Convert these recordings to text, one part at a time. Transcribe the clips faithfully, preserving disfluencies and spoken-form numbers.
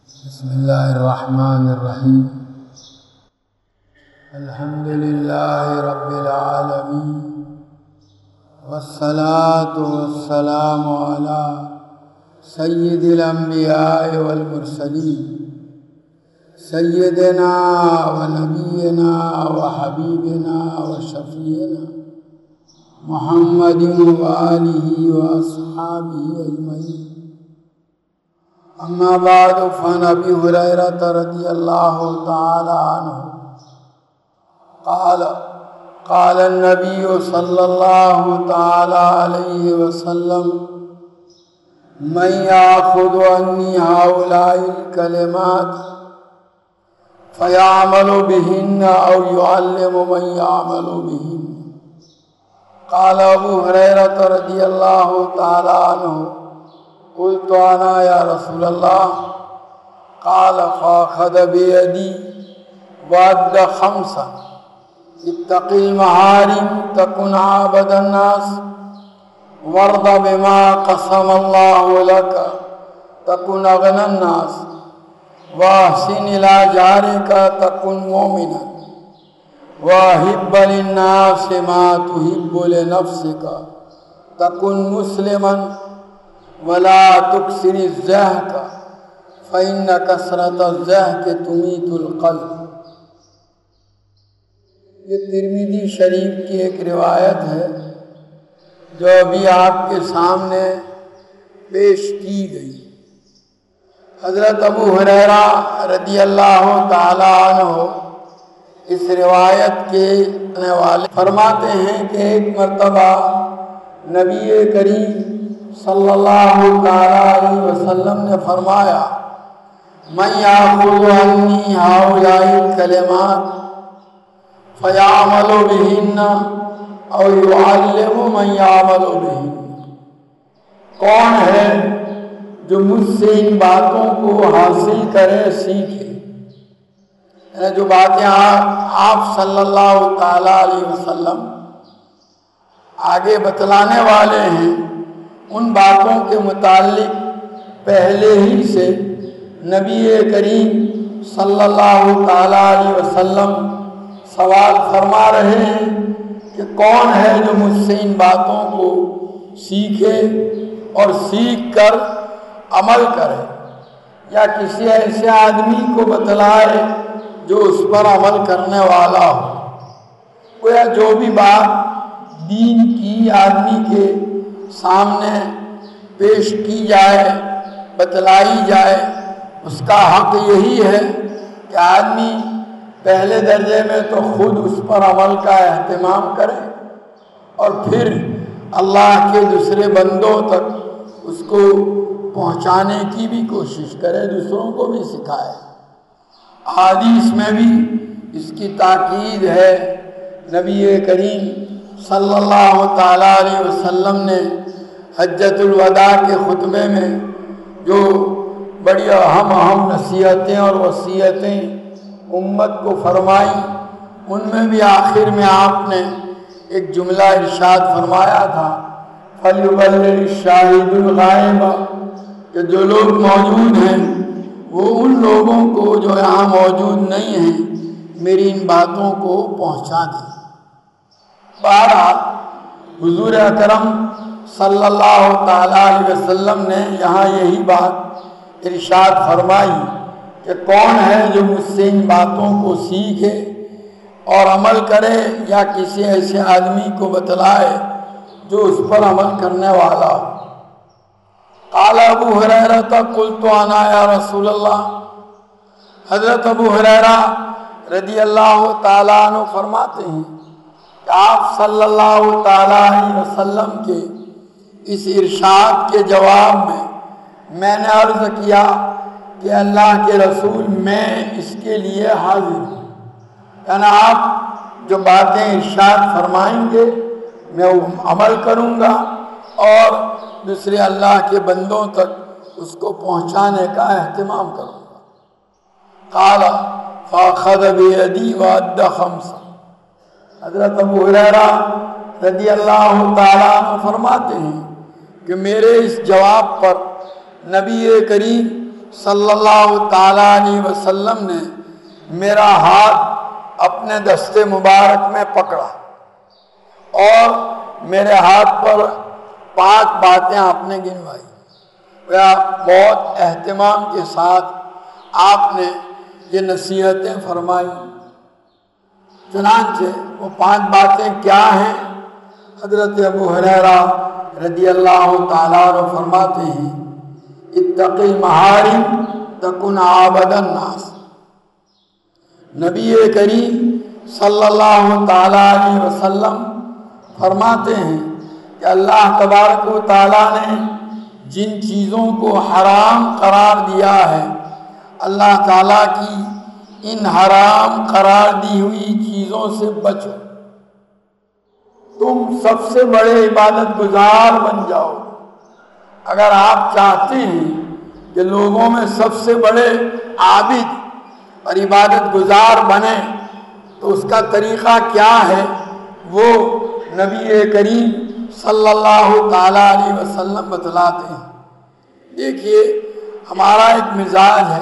بسم اللہ الرحمن الرحیم الحمد للہ رب العالمین والصلاة والسلام علی سید الانبیاء والمرسلین سیدنا و نبینا و حبیبنا و شفیعنا محمد و آلہ و اصحابہ اجمعین. اما بعد فعن ابی ہریرہ رضی اللہ تعالی عنہ قال قال النبی صلی اللہ تعالی علیہ وسلم من یاخذ عنی ہؤلاء الکلمات فیعمل بہن او یعلم من یعمل بہن. قال ابو ہریرہ رضی اللہ تعالی عنہ قلت انا یا رسول اللہ قال فاخذ بیدی وعد خمسا اتق المحارم تکن عابد الناس وارض بما قسم اللہ لك تکن اغنى الناس واحسن الى جارك تکن مومنا واحب للناس ما تحب لنفسك تکن مسلما ولا تکثر الضحک فإن کثرت الضحک تمیت القلب. یہ ترمذی شریف کی ایک روایت ہے جو ابھی آپ کے سامنے پیش کی گئی. حضرت ابو ہریرہ رضی اللہ تعالی عنہ اس روایت کے کہنے والے فرماتے ہیں کہ ایک مرتبہ نبی کریم صلی اللہ تعالی علیہ وسلم نے فرمایا من یاخذ عنی ہؤلاء الکلمات فیعمل بہن او یعلم من یعمل بہن. کون ہے جو مجھ سے ان باتوں کو حاصل کرے سیکھے. یعنی جو باتیں آپ صلی اللہ تعالی علیہ وسلم آگے بتلانے والے ہیں ان باتوں کے متعلق پہلے ہی سے نبی کریم صلی اللہ تعالیٰ علیہ وسلم سوال فرما رہے ہیں کہ کون ہے جو مجھ سے ان باتوں کو سیکھے اور سیکھ کر عمل کرے یا کسی ایسے آدمی کو بتلائے جو اس پر عمل کرنے والا ہو. گویا جو بھی بات دین کی آدمی کے سامنے پیش کی جائے بتلائی جائے اس کا حق یہی ہے کہ آدمی پہلے درجے میں تو خود اس پر عمل کا اہتمام کرے اور پھر اللہ کے دوسرے بندوں تک اس کو پہنچانے کی بھی کوشش کرے, دوسروں کو بھی سکھائے. حدیث میں بھی اس کی تاکید ہے. نبی کریم صلی اللہ تعالیٰ علیہ وسلم نے حجۃ الوداع کے خطبے میں جو بڑی اہم اہم نصیحتیں اور وصیتیں امت کو فرمائی ان میں بھی آخر میں آپ نے ایک جملہ ارشاد فرمایا تھا فَلْيُبَلِّغِ الشَّاهِدُ الْغَائِبَ کہ جو لوگ موجود ہیں وہ ان لوگوں کو جو یہاں موجود نہیں ہیں میری ان باتوں کو پہنچا دیں. بہرحال حضور اکرم صلی اللہ تعالیٰ علیہ وسلم نے یہاں یہی بات ارشاد فرمائی کہ کون ہے جو مجھ سے ان باتوں کو سیکھے اور عمل کرے یا کسی ایسے آدمی کو بتلائے جو اس پر عمل کرنے والا ہو. قال ابو ہریرہ قلت انا یا رسول اللہ. حضرت ابو ہریرہ رضی اللہ تعالیٰ عنہ فرماتے ہیں کہ آپ صلی اللہ تعالیٰ علیہ وسلم کے اس ارشاد کے جواب میں میں نے عرض کیا کہ اللہ کے رسول میں اس کے لیے حاضر ہوں. یعنی آپ جو باتیں ارشاد فرمائیں گے میں عمل کروں گا اور دوسرے اللہ کے بندوں تک اس کو پہنچانے کا اہتمام کروں گا. قال فاخذ بیدی وعد خمسا. حضرت ابو ہریرہ رضی اللہ تعالیٰ عنہ فرماتے ہیں کہ میرے اس جواب پر نبی کریم صلی اللہ تعالیٰ علیہ وسلم نے میرا ہاتھ اپنے دستے مبارک میں پکڑا اور میرے ہاتھ پر پانچ باتیں آپ نے گنوائی. بہت اہتمام کے ساتھ آپ نے یہ نصیحتیں فرمائی. چنانچہ وہ پانچ باتیں کیا ہیں؟ حضرت ابو ہریرہ رضی اللہ تعالیٰ عنہ فرماتے ہیں اتق المحارم تکن عابد الناس. نبی کریم صلی اللہ تعالیٰ علیہ وسلم فرماتے ہیں کہ اللہ تبارک و تعالیٰ نے جن چیزوں کو حرام قرار دیا ہے، اللہ تعالیٰ کی ان حرام قرار دی ہوئی چیزوں سے بچو. تم سب سے بڑے عبادت گزار بن جاؤ. اگر آپ چاہتے ہیں کہ لوگوں میں سب سے بڑے عابد اور عبادت گزار بنے تو اس کا طریقہ کیا ہے؟ وہ نبی کریم صلی اللہ تعالیٰ علیہ وسلم بتلاتے ہیں. دیکھیے ہمارا ایک مزاج ہے،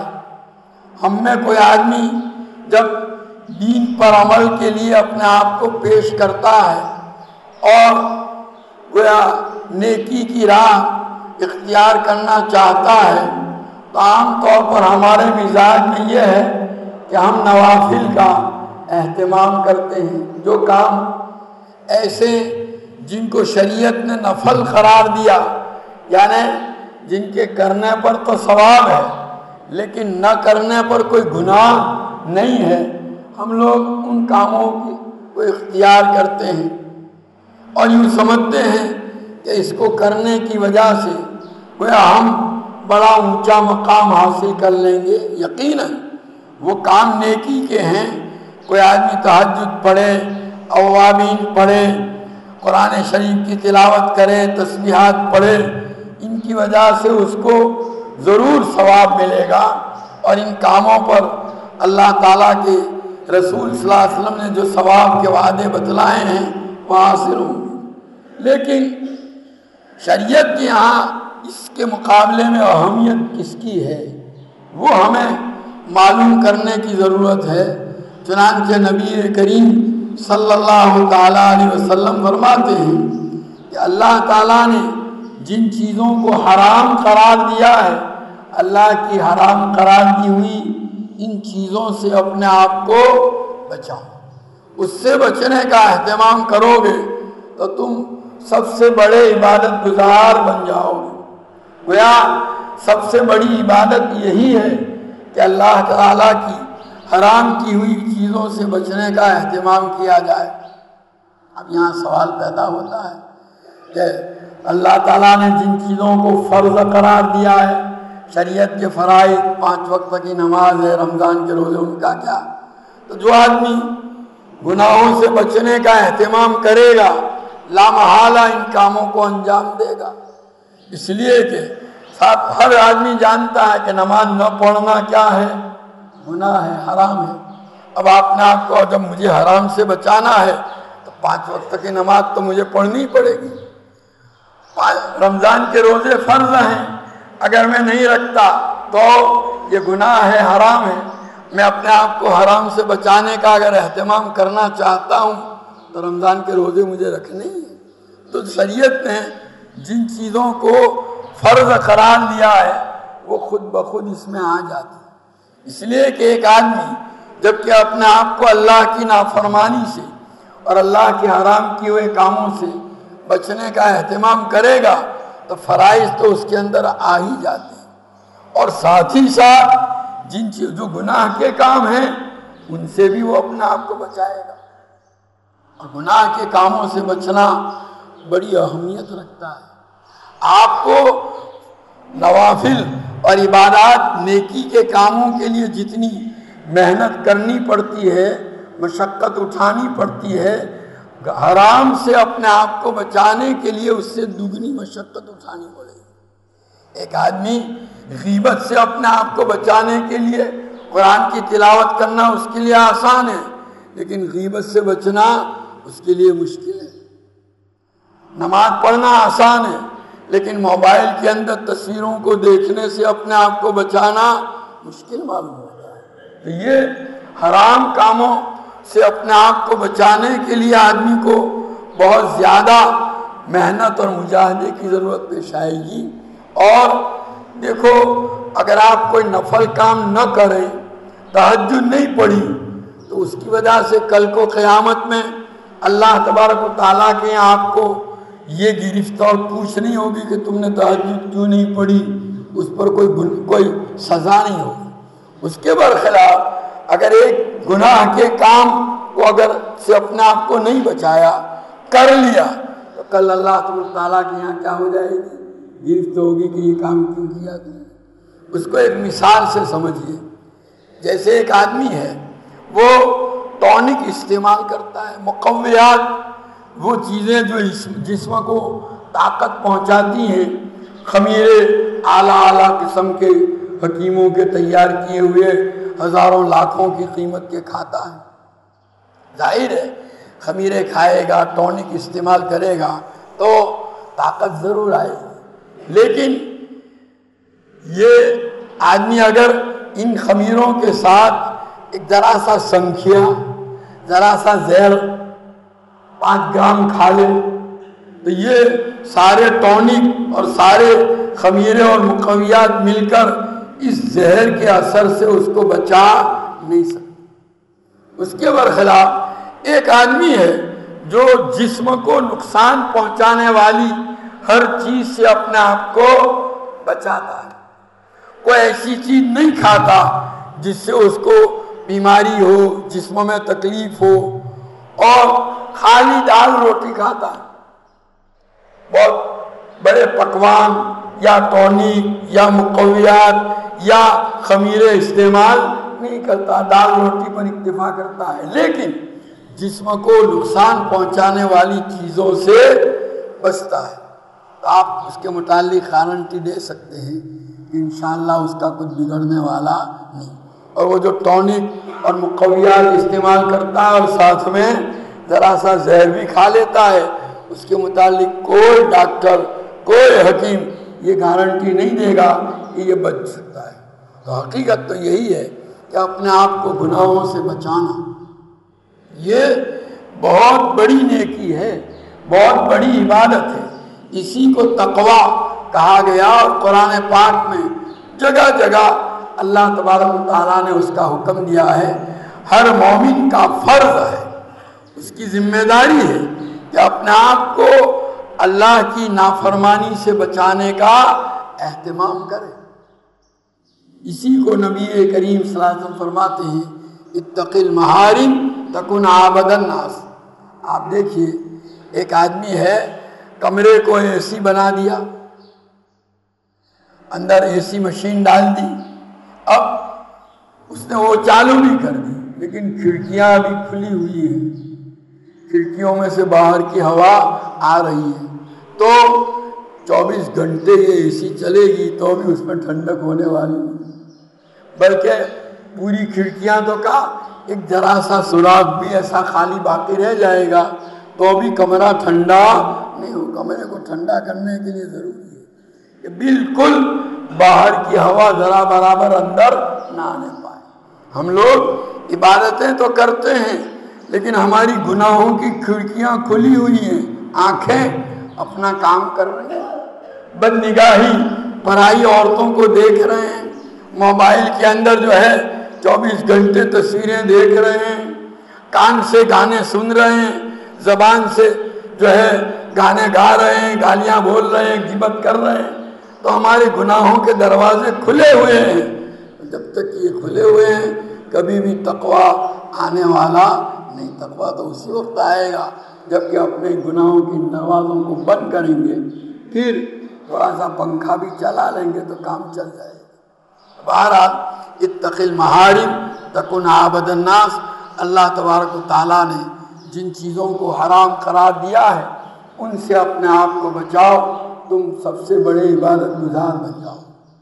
ہم میں کوئی آدمی جب دین پر عمل کے لیے اپنے آپ کو پیش کرتا ہے اور گویا نیکی کی راہ اختیار کرنا چاہتا ہے تو عام طور پر ہمارے مزاج میں یہ ہے کہ ہم نوافل کا اہتمام کرتے ہیں. جو کام ایسے جن کو شریعت نے نفل قرار دیا، یعنی جن کے کرنے پر تو ثواب ہے لیکن نہ کرنے پر کوئی گناہ نہیں ہے، ہم لوگ ان کاموں کو اختیار کرتے ہیں اور یوں سمجھتے ہیں کہ اس کو کرنے کی وجہ سے گویا ہم بڑا اونچا مقام حاصل کر لیں گے. یقیناً وہ کام نیکی کے ہیں. کوئی آدمی تہجد پڑھے، اوابین پڑھے، قرآن شریف کی تلاوت کرے، تسبیحات پڑھے، ان کی وجہ سے اس کو ضرور ثواب ملے گا اور ان کاموں پر اللہ تعالیٰ کے رسول صلی اللہ علیہ وسلم نے جو ثواب کے وعدے بتلائے ہیں وہ حاصل ہوں گے. لیکن شریعت کے یہاں اس کے مقابلے میں اہمیت کس کی ہے وہ ہمیں معلوم کرنے کی ضرورت ہے. چنانچہ نبی کریم صلی اللہ تعالیٰ علیہ وسلم فرماتے ہیں کہ اللہ تعالیٰ نے جن چیزوں کو حرام قرار دیا ہے، اللہ کی حرام قرار دی ہوئی ان چیزوں سے اپنے آپ کو بچاؤ. اس سے بچنے کا اہتمام کرو گے تو تم سب سے بڑے عبادت گزار بن جاؤ گے. گویا سب سے بڑی عبادت یہی ہے کہ اللہ تعالیٰ کی حرام کی ہوئی چیزوں سے بچنے کا اہتمام کیا جائے. اب یہاں سوال پیدا ہوتا ہے کہ اللہ تعالیٰ نے جن چیزوں کو فرض قرار دیا ہے، شریعت کے فرائض، پانچ وقت کی نماز ہے، رمضان کے روزے، ان کا کیا؟ تو جو آدمی گناہوں سے بچنے کا اہتمام کرے گا لامحالہ ان کاموں کو انجام دے گا. اس لیے کہ ساتھ ہر آدمی جانتا ہے کہ نماز نہ پڑھنا کیا ہے؟ گناہ ہے، حرام ہے. اب آپ نے آپ کو جب مجھے حرام سے بچانا ہے تو پانچ وقت کی نماز تو مجھے پڑھنی پڑے گی. رمضان کے روزے فرض ہیں، اگر میں نہیں رکھتا تو یہ گناہ ہے، حرام ہے. میں اپنے آپ کو حرام سے بچانے کا اگر اہتمام کرنا چاہتا ہوں تو رمضان کے روزے مجھے رکھنے ہی ہیں. تو شریعت نے جن چیزوں کو فرض قرار دیا ہے وہ خود بخود اس میں آ جاتی ہے. اس لیے کہ ایک آدمی جب کہ اپنے آپ کو اللہ کی نافرمانی سے اور اللہ کے حرام کیے ہوئے کاموں سے بچنے کا اہتمام کرے گا تو فرائض تو اس کے اندر آ ہی جاتے ہیں، اور ساتھ ہی ساتھ جن جو گناہ کے کام ہیں ان سے بھی وہ اپنے آپ کو بچائے گا. اور گناہ کے کاموں سے بچنا بڑی اہمیت رکھتا ہے. آپ کو نوافل اور عبادات نیکی کے کاموں کے لیے جتنی محنت کرنی پڑتی ہے، مشقت اٹھانی پڑتی ہے، حرام سے اپنے آپ کو بچانے کے لیے اس سے دگنی مشقت اٹھانی پڑے گی. ایک آدمی غیبت سے اپنے آپ کو بچانے کے لیے قرآن کی تلاوت کرنا اس کے لیے آسان ہے، لیکن غیبت سے بچنا اس کے لیے مشکل ہے. نماز پڑھنا آسان ہے لیکن موبائل کے اندر تصویروں کو دیکھنے سے اپنے آپ کو بچانا مشکل معلوم ہوتا ہے۔ تو یہ حرام کاموں سے اپنے آپ کو بچانے کے لیے آدمی کو بہت زیادہ محنت اور مجاہدے کی ضرورت پیش آئے گی۔ اور دیکھو، اگر آپ کوئی نفل کام نہ کریں، تہجد نہیں پڑھی، تو اس کی وجہ سے کل کو قیامت میں اللہ تبارک و تعالیٰ کے یہاں آپ کو یہ گرفت اور پوچھنی ہوگی کہ تم نے تہجد کیوں نہیں پڑھی، اس پر کوئی کوئی سزا نہیں ہوگی۔ اس کے برخلاف اگر ایک گناہ کے کام کو اگر سے اپنے آپ کو نہیں بچایا، کر لیا، تو کل اللہ تبارک و تعالیٰ کے یہاں کیا ہو جائے گی؟ گرفت ہوگی کہ یہ کام کیوں کیا تم نے۔ اس کو ایک مثال سے سمجھیے، جیسے ایک آدمی ہے، وہ ٹونک استعمال کرتا ہے، مقویات، وہ چیزیں جو جسم کو طاقت پہنچاتی ہیں، خمیرے اعلیٰ اعلیٰ قسم کے حکیموں کے تیار کیے ہوئے ہزاروں لاکھوں کی قیمت کے کھاتا ہے۔ ظاہر ہے خمیرے کھائے گا، ٹونک استعمال کرے گا تو طاقت ضرور آئے گی، لیکن یہ آدمی اگر ان خمیروں کے ساتھ ایک ذرا سا سنکھیا، ذرا سا زہر پانچ گرام کھا لے، تو یہ سارے ٹونک اور سارے خمیرے اور مقویات مل کر اس زہر کے اثر سے اس کو بچا نہیں سکتے۔ اس کے برخلاف ایک آدمی ہے جو جسم کو نقصان پہنچانے والی ہر چیز سے اپنے آپ کو بچاتا ہے، کوئی ایسی چیز نہیں کھاتا جس سے اس کو بیماری ہو، جسم میں تکلیف ہو، اور خالی دال روٹی کھاتا ہے۔ بہت بڑے پکوان یا ٹونک یا مقویات یا خمیرے استعمال نہیں کرتا، دال روٹی پر اکتفا کرتا ہے، لیکن جسم کو نقصان پہنچانے والی چیزوں سے بچتا ہے۔ تو آپ اس کے متعلق گارنٹی دے سکتے ہیں کہ انشاءاللہ اس کا کچھ بگڑنے والا نہیں۔ اور وہ جو ٹونک اور مقویات استعمال کرتا ہے اور ساتھ میں ذرا سا زہر بھی کھا لیتا ہے، اس کے متعلق کوئی ڈاکٹر، کوئی حکیم یہ گارنٹی نہیں دے گا کہ یہ بچ سکتا ہے۔ تو حقیقت تو یہی ہے کہ اپنے آپ کو گناہوں سے بچانا یہ بہت بڑی نیکی ہے، بہت بڑی عبادت ہے۔ اسی کو تقویٰ کہا گیا، اور قرآن پاک میں جگہ جگہ اللہ تبارک و تعالیٰ نے اس کا حکم دیا ہے۔ ہر مومن کا فرض ہے، اس کی ذمہ داری ہے کہ اپنے آپ کو اللہ کی نافرمانی سے بچانے کا اہتمام کرے۔ اسی کو نبی کریم صلی اللہ علیہ وسلم فرماتے ہیں، اتق المحارم تکن عابد الناس۔ آپ دیکھیے، ایک آدمی ہے، کمرے کو اے سی بنا دیا، اندر اے سی مشین ڈال دی، اب اس نے وہ چالو بھی کر دی، لیکن کھڑکیاں ابھی کھلی ہوئی ہیں، کھڑکیوں میں سے باہر کی ہوا آ رہی ہے، تو چوبیس گھنٹے یہ اے سی چلے گی تو بھی اس میں ٹھنڈک ہونے والی نہیں، بلکہ پوری کھڑکیاں تو کا ایک ذرا سا سوراخ بھی ایسا خالی باقی رہ جائے گا تو بھی کمرہ ٹھنڈا نہیں ہو۔ کمرے کو ٹھنڈا کرنے کے لیے ضروری ہے کہ بالکل باہر کی ہوا ذرا برابر اندر نہ آنے پائے۔ ہم لوگ عبادتیں تو کرتے ہیں، لیکن ہماری گناہوں کی کھڑکیاں کھلی ہوئی ہیں، آنکھیں اپنا کام کر رہی ہیں، بد نگاہی پرائی عورتوں کو دیکھ رہے ہیں، موبائل کے اندر جو ہے چوبیس گھنٹے تصویریں دیکھ رہے ہیں، کان سے گانے سن رہے ہیں، زبان سے جو ہے گانے گا رہے ہیں، گالیاں بول رہے ہیں، غیبت کر رہے ہیں، تو ہمارے گناہوں کے دروازے کھلے ہوئے ہیں۔ جب تک یہ کھلے ہوئے ہیں کبھی بھی تقویٰ آنے والا نہیں۔ تقویٰ تو اسی وقت آئے گا جب کہ اپنے گناہوں کی دروازوں کو بند کریں گے، پھر تھوڑا سا پنکھا بھی چلا لیں گے تو کام چل جائے گا۔ بہرحال اتق المحارم تکن عابد الناس، اللہ تبارک و تعالیٰ نے جن چیزوں کو حرام قرار دیا ہے ان سے اپنے آپ کو بچاؤ، تم سب سے بڑے عبادت گزار بن جاؤ۔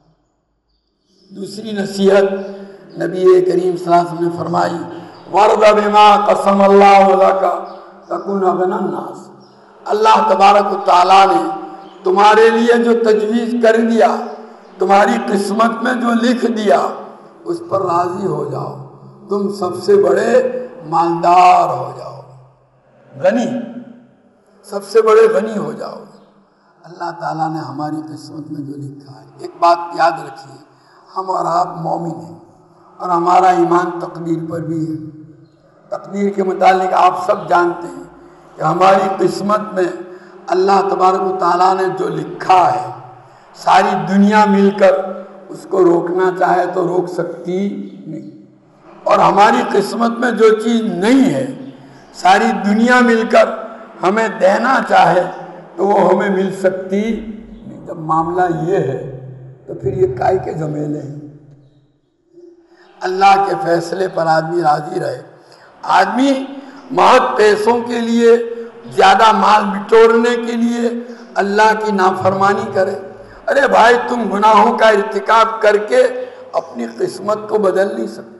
دوسری نصیحت نبی کریم صلی اللہ علیہ وسلم نے فرمائی، وَرْضَ بِمَا قَسَمَ اللَّهُ لَكَ تَكُنْ أَغْنَى النَّاسِ۔ اللہ تبارک و تعالیٰ نے تمہارے لیے جو تجویز کر دیا، تمہاری قسمت میں جو لکھ دیا، اس پر راضی ہو جاؤ، تم سب سے بڑے مالدار ہو جاؤ، غنی، سب سے بڑے غنی ہو جاؤ۔ اللہ تعالیٰ نے ہماری قسمت میں جو لکھا ہے، ایک بات یاد رکھیے، ہم اور آپ مومن ہیں اور ہمارا ایمان تقدیر پر بھی ہے۔ تقدیر کے متعلق آپ سب جانتے ہیں کہ ہماری قسمت میں اللہ تبارک و تعالیٰ نے جو لکھا ہے، ساری دنیا مل کر اس کو روکنا چاہے تو روک سکتی نہیں، اور ہماری قسمت میں جو چیز نہیں ہے، ساری دنیا مل کر ہمیں دینا چاہے تو وہ ہمیں مل سکتی نہیں۔ جب معاملہ یہ ہے تو پھر یہ کائے کے جھمیلے ہیں۔ اللہ کے فیصلے پر آدمی راضی رہے۔ آدمی محض پیسوں کے لیے، زیادہ مال بٹورنے کے لیے اللہ کی نافرمانی کرے؟ ارے بھائی، تم گناہوں کا ارتکاب کر کے اپنی قسمت کو بدل نہیں سکتے۔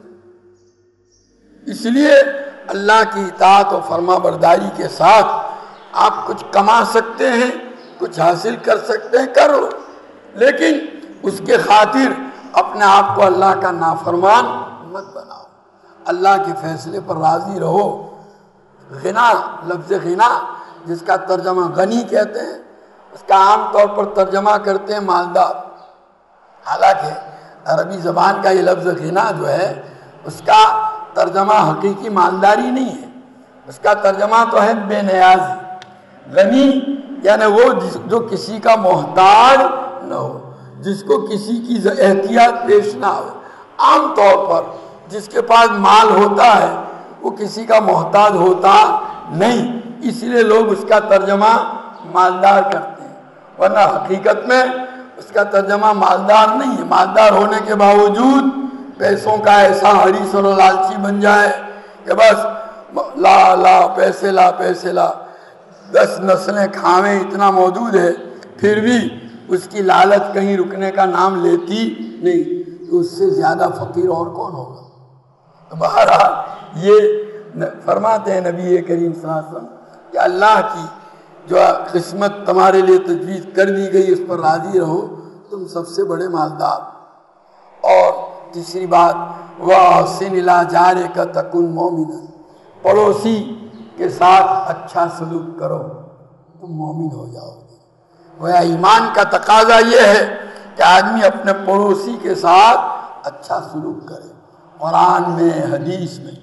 اس لیے اللہ کی اطاعت و فرما برداری کے ساتھ آپ کچھ کما سکتے ہیں، کچھ حاصل کر سکتے ہیں، کرو، لیکن اس کے خاطر اپنے آپ کو اللہ کا نافرمان مت بناؤ، اللہ کے فیصلے پر راضی رہو۔ غنا، لفظ غنا جس کا ترجمہ غنی کہتے ہیں، اس کا عام طور پر ترجمہ کرتے ہیں مالدار، حالانکہ عربی زبان کا یہ لفظ غنا جو ہے اس کا ترجمہ حقیقی مالداری نہیں ہے، اس کا ترجمہ تو ہے بے نیازی۔ غنی یعنی وہ جو کسی کا محتاج نہ ہو، جس کو کسی کی احتیاط پیش نہ ہو۔ عام طور پر جس کے پاس مال ہوتا ہے وہ کسی کا محتاج ہوتا نہیں، اس لیے لوگ اس کا ترجمہ مالدار کرتے ہیں، ورنہ حقیقت میں اس کا ترجمہ مالدار نہیں ہے۔ مالدار ہونے کے باوجود پیسوں کا ایسا حریص اور لالچی بن جائے کہ بس لا لا پیسے لا پیسے لا، دس نسلیں کھاویں اتنا موجود ہے، پھر بھی اس کی لالچ کہیں رکنے کا نام لیتی نہیں، تو اس سے زیادہ فقیر اور کون ہوگا؟ بہرحال یہ فرماتے ہیں نبی کریم صلی اللہ علیہ وسلم کہ اللہ کی جو قسمت تمہارے لیے تجویز کر دی گئی اس پر راضی رہو، تم سب سے بڑے مالدار۔ اور تیسری بات، وَأَحْسِنْ إِلَىٰ جَارِكَ تَكُنْ مُؤْمِنًا، پڑوسی کے ساتھ اچھا سلوک کرو، تم مومن ہو جاؤ گے۔ گویا ایمان کا تقاضا یہ ہے کہ آدمی اپنے پڑوسی کے ساتھ اچھا سلوک کرے۔ قرآن میں، حدیث میں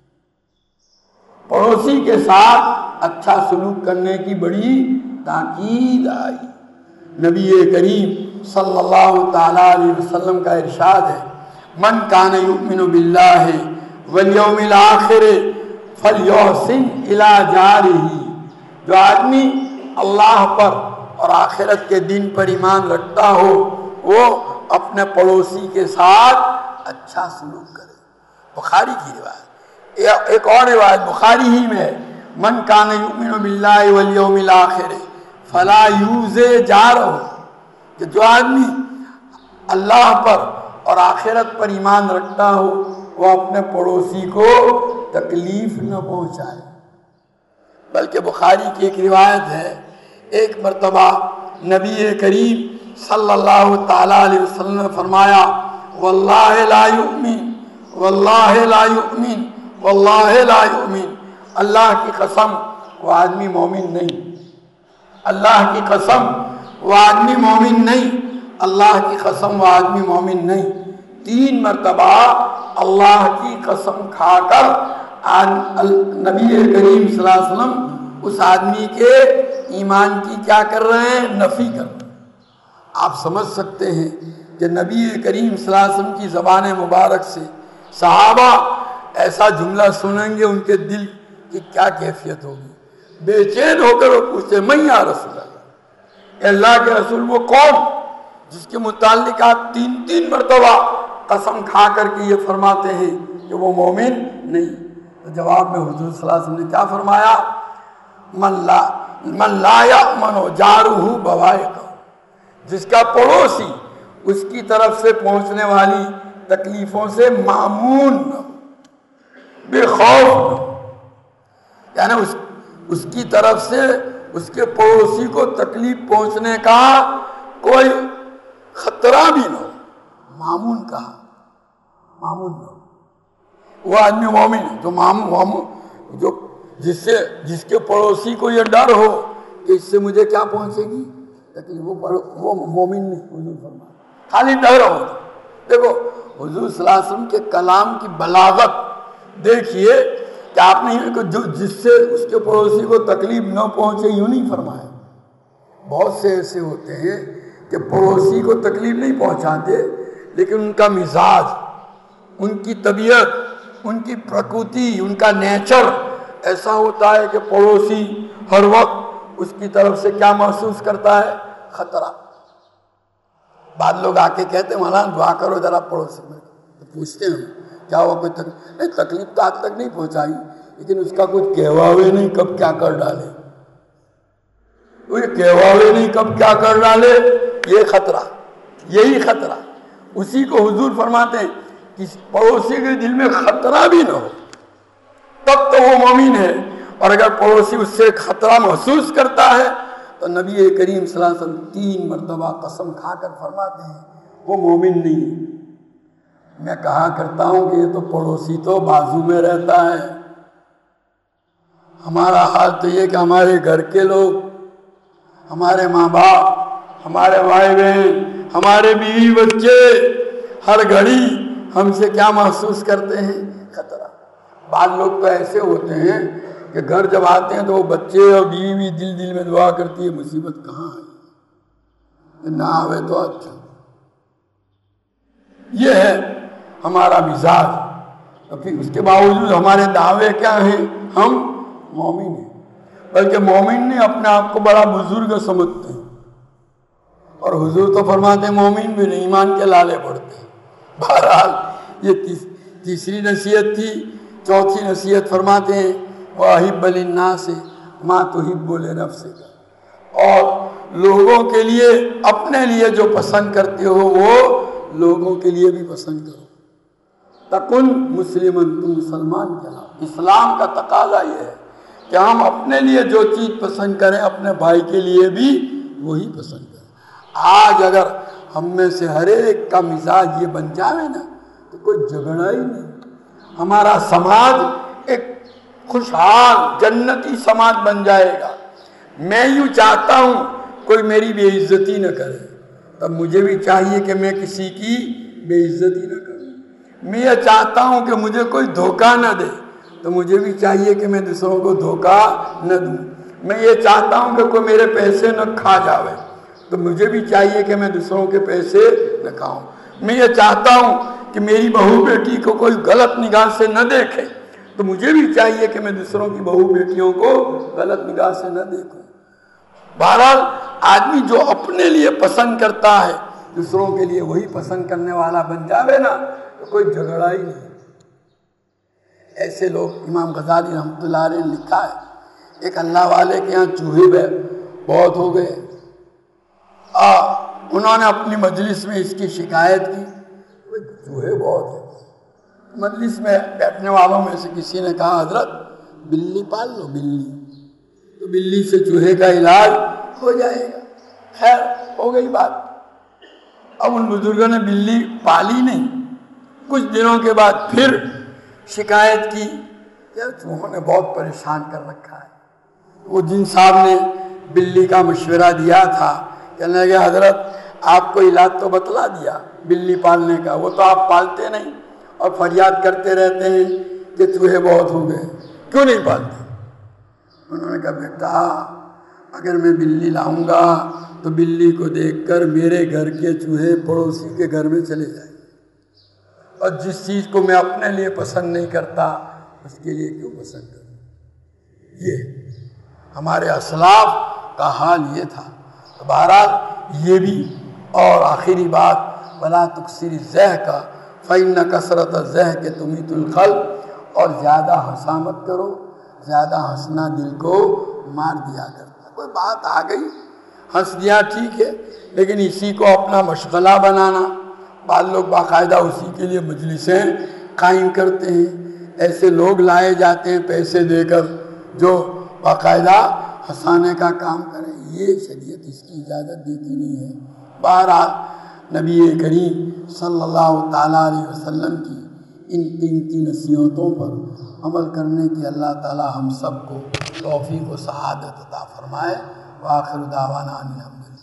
پڑوسی کے ساتھ اچھا سلوک کرنے کی بڑی تاکید آئی۔ نبی کریم صلی اللہ تعالیٰ علیہ وسلم کا ارشاد ہے، من کان یؤمن باللہ والیوم الآخر فلیحسن الی جارہ، جو آدمی اللہ پر اور آخرت کے دن پر ایمان رکھتا ہو وہ اپنے پڑوسی کے ساتھ اچھا سلوک کرے۔ بخاری کی روایت، ایک اور روایت بخاری ہی میں ہے، من کان یؤمن باللہ والیوم الآخر فلا یوزی جارہ، کہ جو آدمی اللہ پر اور آخرت پر ایمان رکھتا ہو وہ اپنے پڑوسی کو تکلیف نہ پہنچائے۔ بلکہ بخاری کی ایک روایت ہے، ایک مرتبہ نبی کریم صلی اللہ تعالیٰ علیہ وسلم نے فرمایا، واللہ لا یؤمن واللہ لا یؤمن واللہ لا یؤمن، اللہ کی قسم وہ آدمی مومن نہیں، اللہ کی قسم وہ آدمی مومن نہیں، اللہ کی قسم وہ آدمی مومن نہیں۔ تین مرتبہ اللہ کی قسم کھا کر نبی کریم صلی اللہ علیہ وسلم اس آدمی کے ایمان کی کیا کر رہے ہیں؟ نفی کر رہے ہیں۔ آپ سمجھ سکتے ہیں کہ نبی کریم صلی اللہ علیہ وسلم کی زبان مبارک سے صحابہ ایسا جملہ سنیں گے ان کے دل کی کیا کیفیت ہوگی؟ بے چین ہو کر وہ پوچھتے، میں یا رسول اللہ، اے اللہ کے رسول وہ کون جس کے متعلق آپ تین تین مرتبہ قسم کھا کر کے یہ فرماتے ہیں کہ وہ مومن نہیں؟ تو جواب میں حضور صلی اللہ علیہ وسلم نے کیا فرمایا؟ من لا من لا یأمن جارہ بوائقہ، جس کا پڑوسی اس کی طرف سے پہنچنے والی تکلیفوں سے مامون نہ ہو، بے خوف نہ ہو، یعنی اس, اس کی طرف سے اس کے پڑوسی کو تکلیف پہنچنے کا کوئی خطرہ بھی نہ ہو. مامون کہا، مامون نہ ہو. وہ آدمی مومن ہے جو مامون جو جس سے جس کے پڑوسی کو یہ ڈر ہو کہ اس سے مجھے کیا پہنچے گی تکلیف، وہ وہ مومن نہیں. حضور فرمایا خالی ڈر ہو. دیکھو حضور صلی اللہ علیہ وسلم کے کلام کی بلاغت دیکھیے کہ آپ نے جو جس سے اس کے پڑوسی کو تکلیف نہ پہنچے یوں نہیں فرمایا. بہت سے ایسے ہوتے ہیں کہ پڑوسی کو تکلیف نہیں پہنچاتے لیکن ان کا مزاج، ان کی طبیعت، ان کی پرکرتی، ان کا نیچر ایسا ہوتا ہے کہ پڑوسی ہر وقت اس کی طرف سے کیا محسوس کرتا ہے؟ خطرہ. بعض لوگ آ کے کہتے ہیں مولانا دعا کرو ذرا پڑوسی میں. تو پوچھتے ہیں کیا ہوا، کوئی تکلیف نہیں؟ تکلیف تو آج تک نہیں پہنچائی لیکن اس کا کچھ کہواوے نہیں کب کیا کر ڈالے، کوئی کہواوے نہیں کب کیا کر ڈالے. یہ خطرہ، یہی خطرہ. اسی کو حضور فرماتے ہیں کہ پڑوسی کے دل میں خطرہ بھی نہ ہو تب تو وہ مومن ہے. اور اگر پڑوسی اس سے خطرہ محسوس کرتا ہے تو نبی کریم صلی اللہ علیہ وسلم تین مرتبہ قسم کھا کر فرماتے ہیں وہ مومن نہیں ہے. میں کہا کرتا ہوں کہ یہ تو پڑوسی تو بازو میں رہتا ہے. ہمارا حال تو یہ کہ ہمارے گھر کے لوگ، ہمارے ماں باپ، ہمارے بھائی بہن، ہمارے بیوی بچے ہر گھڑی ہم سے کیا محسوس کرتے ہیں؟ خطرہ. بعض لوگ تو ایسے ہوتے ہیں کہ گھر جب آتے ہیں تو وہ بچے اور بیوی بھی دل دل میں دعا کرتی ہے مصیبت کہاں ہے، نہ آوے تو اچھا. یہ ہے ہمارا مزاج. تو پھر اس کے باوجود ہمارے دعوے کیا ہیں؟ ہم مومن ہیں. بلکہ مومن نہیں اپنے آپ کو بڑا بزرگ سمجھتے ہیں. اور حضور تو فرماتے ہیں مومن بھی نہیں، ایمان کے لالے پڑتے ہیں. بہرحال یہ تیس, تیسری نصیحت تھی. چوتھی نصیحت فرماتے ہیں وَأَحِبَّ لِلنَّاسِ مَا تُحِبُّ لِنَفْسِكَ. اور لوگوں کے لیے اپنے لیے جو پسند کرتے ہو وہ لوگوں کے لیے بھی پسند کرو. تکن مسلمن، تم مسلمان کہلاؤ. اسلام کا تقاضا یہ ہے کہ ہم اپنے لیے جو چیز پسند کریں اپنے بھائی کے لیے بھی وہی پسند کریں. آج اگر ہم میں سے ہر ایک کا مزاج یہ بن جائے نا تو کوئی جھگڑا ہی نہیں. ہمارا سماج ایک خوشحال جنتی سماج بن جائے گا. میں یوں چاہتا ہوں کوئی میری بے عزتی نہ کرے، تب مجھے بھی چاہیے کہ میں کسی کی بے عزتی نہ کروں. میں یہ چاہتا ہوں کہ مجھے کوئی دھوکہ نہ دے تو مجھے بھی چاہیے کہ میں دوسروں کو دھوکہ نہ دوں. میں یہ چاہتا ہوں کہ کوئی میرے پیسے نہ کھا جاوے تو مجھے بھی چاہیے کہ میں دوسروں کے پیسے نہ کھاؤں. میں یہ چاہتا ہوں کہ میری بہو بیٹی کو کوئی غلط نگاہ سے نہ دیکھے تو مجھے بھی چاہیے کہ میں دوسروں کی بہو بیٹیوں کو غلط نگاہ سے نہ دیکھوں. بہرحال آدمی جو اپنے لیے پسند کرتا ہے دوسروں کے لیے وہی پسند کرنے والا بن جاوے نا تو کوئی جھگڑا ہی نہیں. ایسے لوگ امام غزالی رحمۃ اللہ علیہ نے لکھا ہے ایک اللہ والے کے یہاں چوہے بہت ہو گئے. آ, انہوں نے اپنی مجلس میں اس کی شکایت کی. چوہے بہت ہیں. مجلس میں بیٹھنے والوں میں سے کسی نے کہا حضرت بلی پال لو، بلی تو بلی سے چوہے کا علاج ہو جائے گا. خیر ہو گئی بات. اب ان بزرگوں نے بلی پالی نہیں. کچھ دنوں کے بعد پھر شکایت کی کہ چوہوں نے بہت پریشان کر رکھا ہے. وہ جن صاحب نے بلی کا مشورہ دیا تھا کہنے لگے حضرت آپ کو علاج تو بتلا دیا بلی پالنے کا، وہ تو آپ پالتے نہیں اور فریاد کرتے رہتے ہیں کہ چوہے بہت ہو گئے، کیوں نہیں پالتے؟ انہوں نے کہا بیٹا اگر میں بلی لاؤں گا تو بلی کو دیکھ کر میرے گھر کے چوہے پڑوسی کے گھر میں چلے جائیں گے، اور جس چیز کو میں اپنے لیے پسند نہیں کرتا اس کے لیے کیوں پسند کروں؟ یہ ہمارے اسلاف کا حال یہ تھا. بہرحال یہ بھی. اور آخری بات وَلَا تُكْثِرِ الزَّحْكَ فَإِنَّ كَثْرَةَ الزَّحْكِ تُمِيتُ الْقَلْبَ. اور زیادہ ہنسا مت کرو، زیادہ ہنسنا دل کو مار دیا کرتا. کوئی بات آ گئی ہنس دیا ٹھیک ہے، لیکن اسی کو اپنا مشغلہ بنانا. بعض لوگ باقاعدہ اسی کے لیے مجلسیں قائم کرتے ہیں. ایسے لوگ لائے جاتے ہیں پیسے دے کر جو باقاعدہ ہنسانے کا کام کریں، یہ شریعت اس کی اجازت دیتی نہیں ہے۔ بہرحال نبی کریم صلی اللہ تعالیٰ علیہ وسلم کی ان قیمتی نصیحتوں پر عمل کرنے کی اللہ تعالیٰ ہم سب کو توفیق و سعادت عطا فرمائے۔ وآخر دعوانا ان الحمد للہ۔